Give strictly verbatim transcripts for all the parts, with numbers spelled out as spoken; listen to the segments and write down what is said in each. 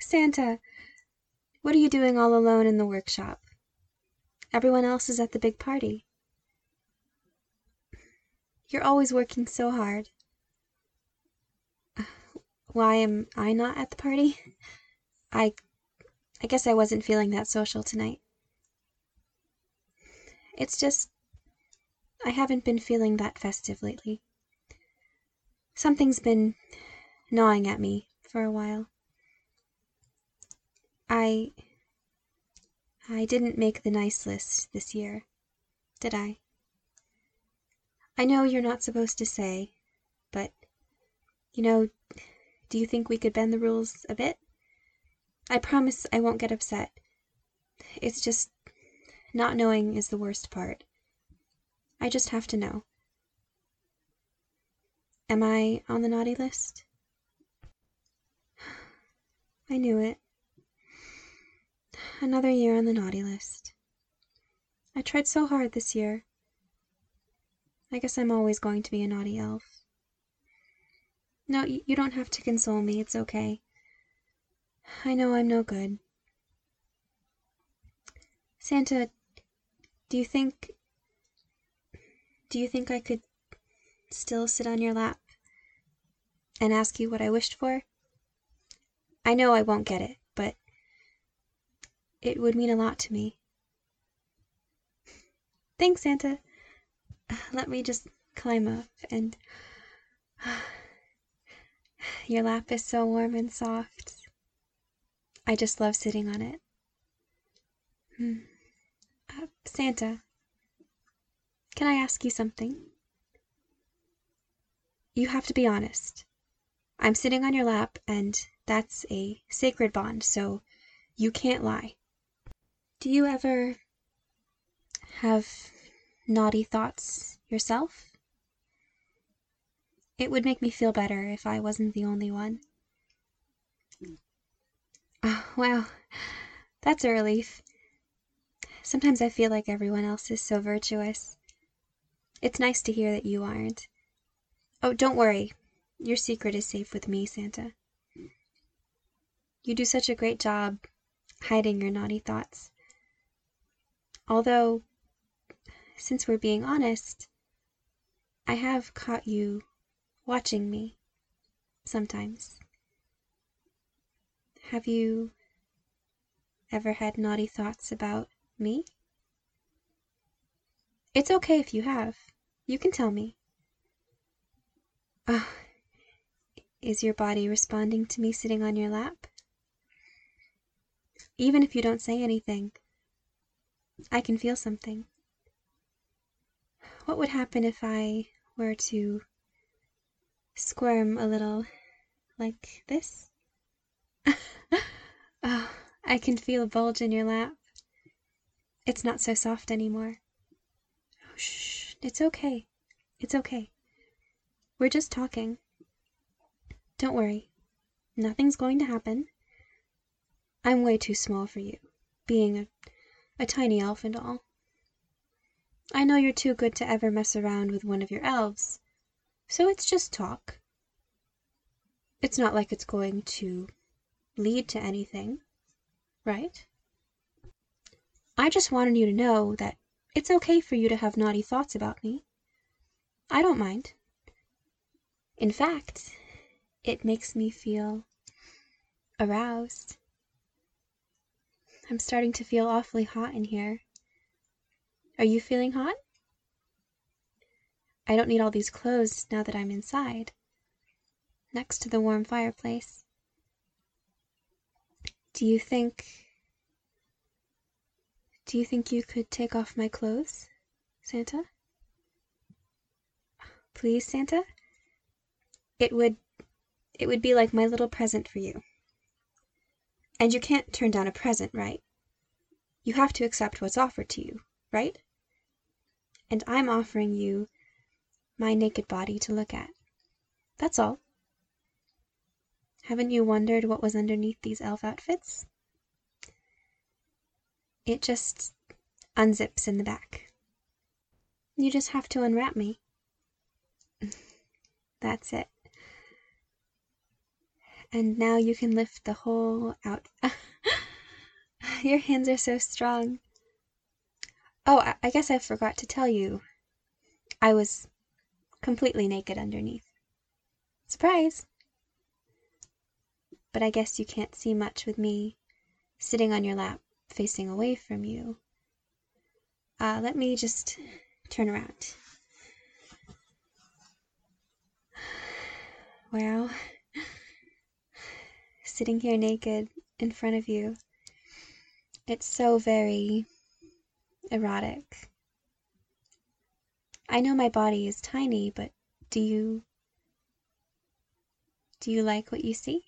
Santa, what are you doing all alone in the workshop? Everyone else is at the big party. You're always working so hard. Why am I not at the party? I I guess I wasn't feeling that social tonight. It's just I haven't been feeling that festive lately. Something's been gnawing at me for a while. I I didn't make the nice list this year, did I? I know you're not supposed to say, but, you know, do you think we could bend the rules a bit? I promise I won't get upset. It's just, not knowing is the worst part. I just have to know. Am I on the naughty list? I knew it. Another year on the naughty list. I tried so hard this year. I guess I'm always going to be a naughty elf. No, you don't have to console me, it's okay. I know I'm no good. Santa, do you think... Do you think I could still sit on your lap and ask you what I wished for? I know I won't get it, but it would mean a lot to me. Thanks, Santa. Let me just climb up and... Your lap is so warm and soft. I just love sitting on it. Hmm. Uh, Santa, can I ask you something? You have to be honest. I'm sitting on your lap, and that's a sacred bond, so you can't lie. Do you ever have naughty thoughts yourself? It would make me feel better if I wasn't the only one. Oh, wow, that's a relief. Sometimes I feel like everyone else is so virtuous. It's nice to hear that you aren't. Oh, don't worry. Your secret is safe with me, Santa. You do such a great job hiding your naughty thoughts. Although, since we're being honest, I have caught you watching me sometimes. Have you ever had naughty thoughts about me? It's okay if you have. You can tell me. Ah, oh, is your body responding to me sitting on your lap? Even if you don't say anything, I can feel something. What would happen if I were to squirm a little like this? Oh, I can feel a bulge in your lap. It's not so soft anymore. Oh, shh, it's okay. It's okay. We're just talking. Don't worry. Nothing's going to happen. I'm way too small for you, being a, a tiny elf and all. I know you're too good to ever mess around with one of your elves, so it's just talk. It's not like it's going to lead to anything, right? I just wanted you to know that it's okay for you to have naughty thoughts about me. I don't mind. In fact, it makes me feel aroused. I'm starting to feel awfully hot in here. Are you feeling hot? I don't need all these clothes now that I'm inside, next to the warm fireplace. Do you think... Do you think you could take off my clothes, Santa? Please, Santa? It would... It would be like my little present for you. And you can't turn down a present, right? You have to accept what's offered to you, right? And I'm offering you my naked body to look at. That's all. Haven't you wondered what was underneath these elf outfits? It just unzips in the back. You just have to unwrap me. That's it. And now you can lift the whole out. Your hands are so strong. Oh, I, I guess I forgot to tell you. I was completely naked underneath. Surprise! But I guess you can't see much with me sitting on your lap, facing away from you. Uh, let me just turn around. Well, sitting here naked in front of you, it's so very erotic. I know my body is tiny, but do you... do you like what you see?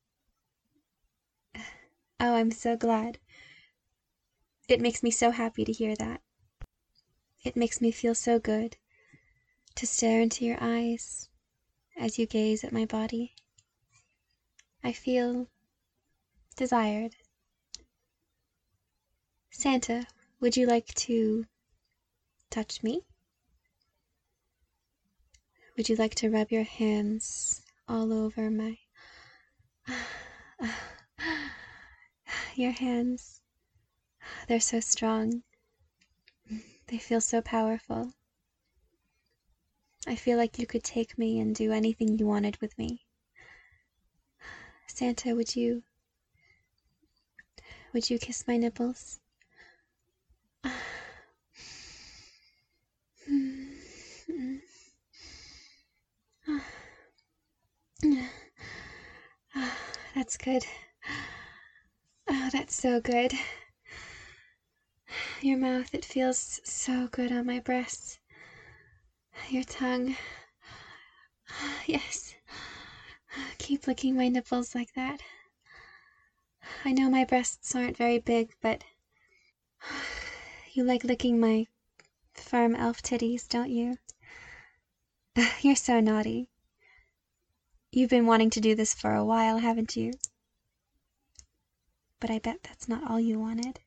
Oh, I'm so glad. It makes me so happy to hear that. It makes me feel so good to stare into your eyes as you gaze at my body. I feel desired. Santa, would you like to touch me? Would you like to rub your hands all over my... Your hands, they're so strong. They feel so powerful. I feel like you could take me and do anything you wanted with me. Santa, would you... would you kiss my nipples? That's good. Oh, that's so good. Your mouth, it feels so good on my breasts. Your tongue. Yes. Keep licking my nipples like that. I know my breasts aren't very big, but you like licking my firm elf titties, don't you? You're so naughty. You've been wanting to do this for a while, haven't you? But I bet that's not all you wanted.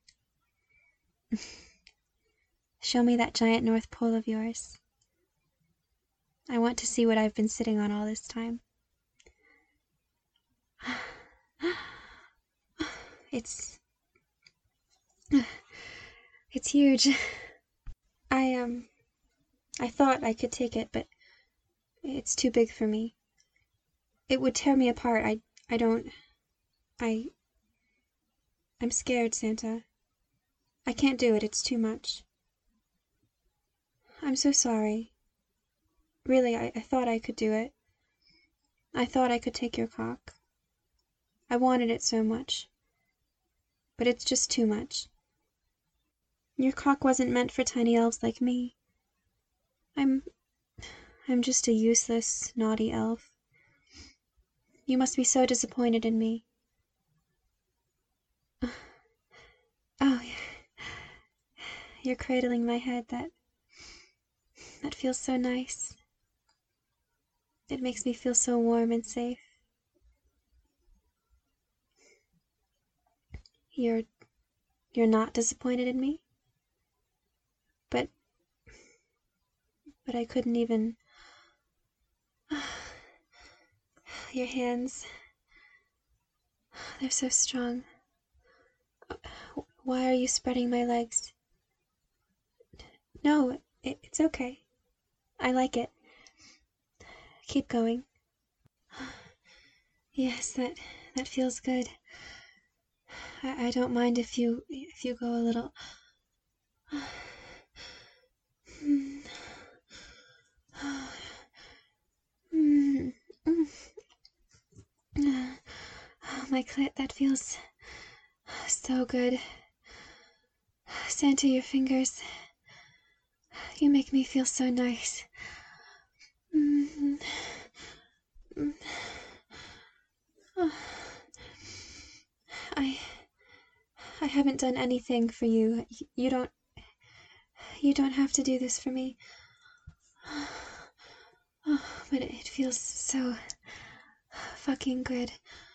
Show me that giant North Pole of yours. I want to see what I've been sitting on all this time. It's... it's huge. I, um... I thought I could take it, but it's too big for me. It would tear me apart. I... I don't... I... I'm scared, Santa. I can't do it. It's too much. I'm so sorry. Really, I, I thought I could do it. I thought I could take your cock. I wanted it so much. But it's just too much. Your cock wasn't meant for tiny elves like me. I'm... I'm just a useless, naughty elf. You must be so disappointed in me. Oh, you're cradling my head. That... that feels so nice. It makes me feel so warm and safe. You're... you're not disappointed in me? But... but I couldn't even... Your hands... they're so strong. Why are you spreading my legs? No, it, it's okay. I like it. Keep going. Yes, that that feels good. I, I don't mind if you if you go a little. My clit, that feels so good. Santa, your fingers, you make me feel so nice. I I haven't done anything for you. You don't you don't have to do this for me. Oh, but it feels so fucking good.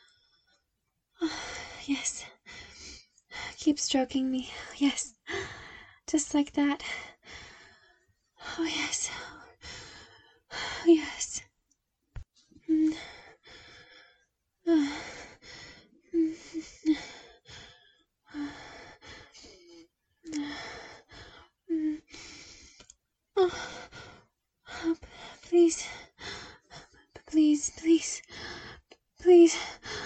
Yes. Keep stroking me. Yes. Just like that. Oh, yes. Oh, yes. Please, please, please, please.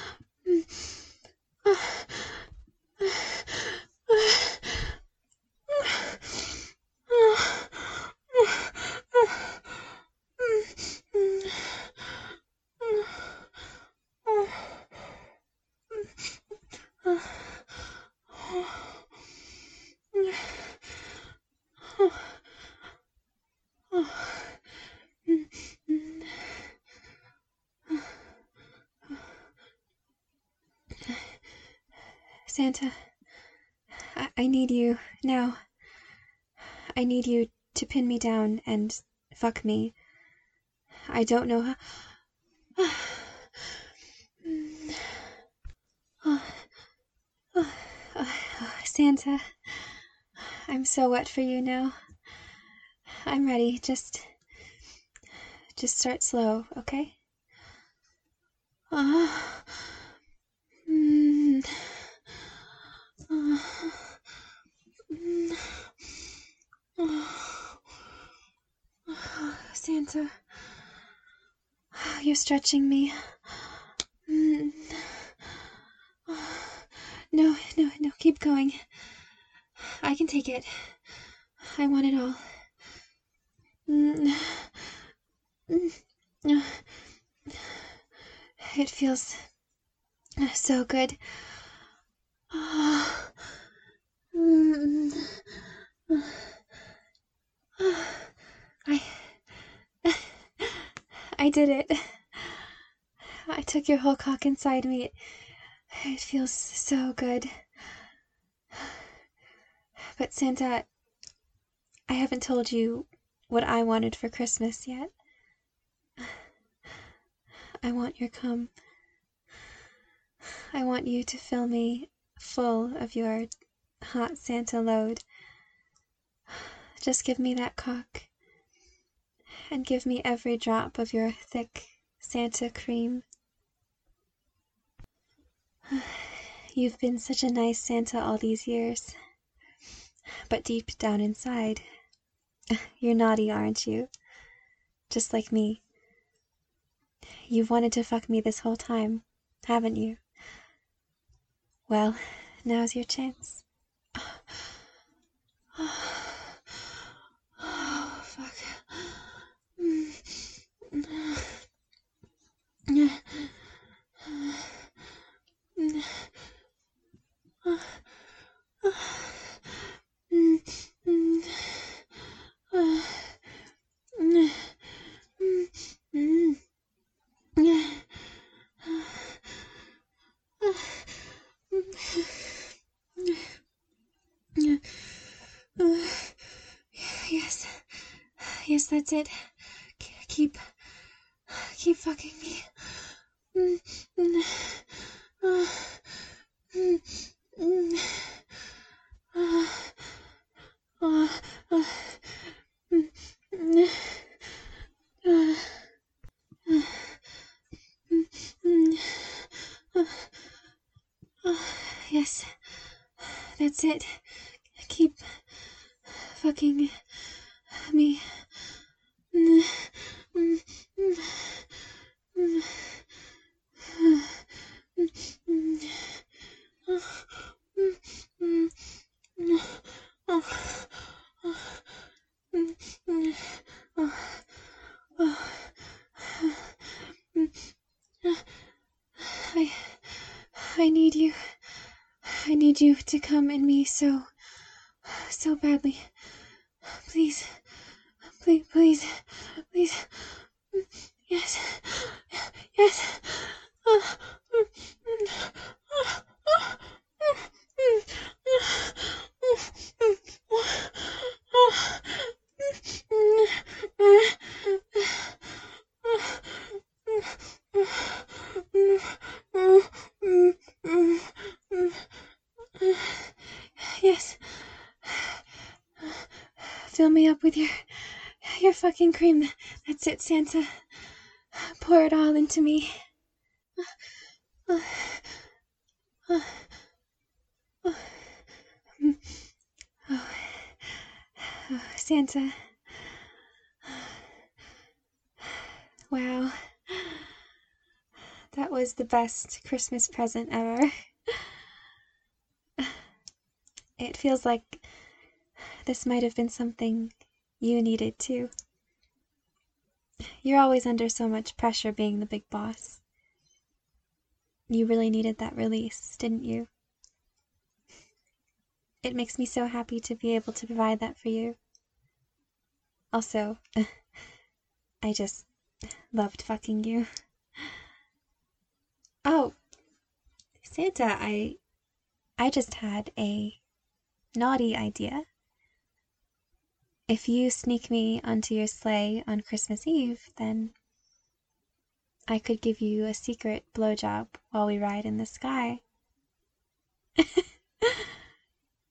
Santa, I, I need you now. I need you to pin me down and fuck me. I don't know how. Oh, oh, oh, oh, Santa, I'm so wet for you now. I'm ready. Just, just start slow, okay? Oh. Mm. Oh. Mm. Oh. Oh, Santa, you're stretching me. Mm. Oh. No, no, no, keep going. I can take it. I want it all. Mm. Mm. It feels so good. Oh. Mm. I... I did it. I took your whole cock inside me. It, it feels so good. But Santa, I haven't told you what I wanted for Christmas yet. I want your cum. I want you to fill me full of your hot Santa load. Just give me that cock. And give me every drop of your thick Santa cream. You've been such a nice Santa all these years. But deep down inside, you're naughty, aren't you? Just like me. You've wanted to fuck me this whole time, haven't you? Well, now's your chance. Oh, fuck. Yes. Yes, that's it. Keep... Keep fucking me. Yes, that's it. Keep fucking me. I, I need you. I need you to come in me so, so badly. Please, please, please, please. Yes, yes. Yes. Fill me up with your, your fucking cream. That's it, Santa. Pour it all into me. Santa. Wow. That was the best Christmas present ever. It feels like this might have been something you needed too. You're always under so much pressure being the big boss. You really needed that release, didn't you? It makes me so happy to be able to provide that for you. Also, I just loved fucking you. Oh, Santa, I I just had a naughty idea. If you sneak me onto your sleigh on Christmas Eve, then I could give you a secret blowjob while we ride in the sky.